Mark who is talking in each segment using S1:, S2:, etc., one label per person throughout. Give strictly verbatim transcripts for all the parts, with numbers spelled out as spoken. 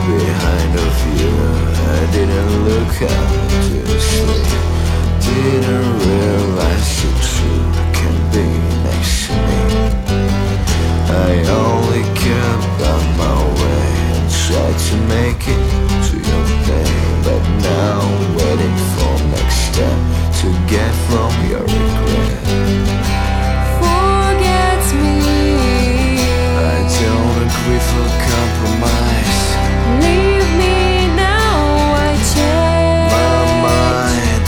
S1: behind of you. I didn't look out to sleep. Didn't realize you too can be next to me. I only kept on my way and tried to make it to your pain, but now I'm waiting for next step to get from your regret.
S2: Forget me.
S1: I don't agree for compromise.
S2: Leave me now, I change
S1: My mind,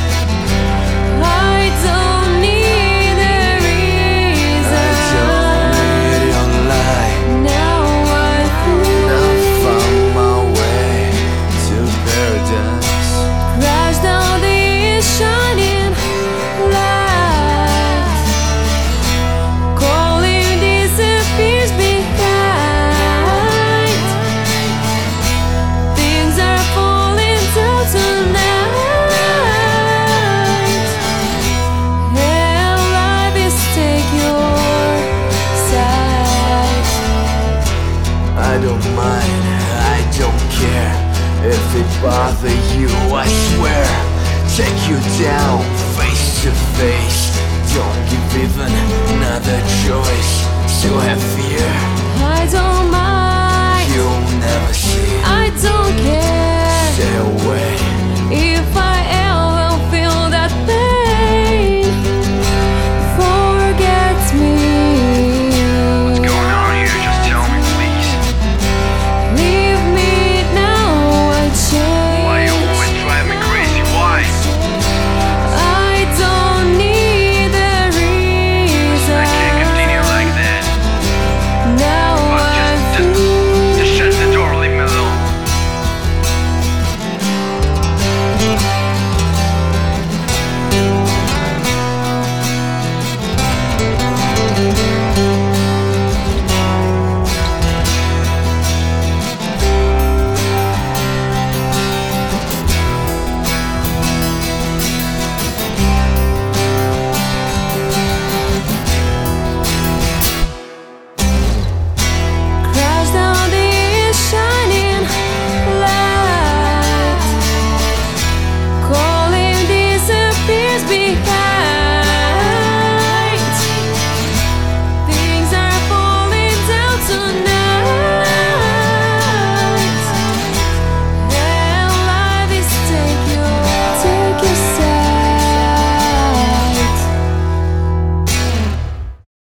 S2: I don't need a
S1: I
S2: reason.
S1: don't need your lie.
S2: Now I
S1: Now
S2: feel
S1: I found my way to paradise.
S2: crash down the shining light. Calling disappears behind. Things are falling down tonight. And life is take your side.
S1: I don't mind, I don't care if it bother you, I swear. Take you down, face to face. Don't give even another choice. Still have fear,
S2: I don't mind.
S1: you'll never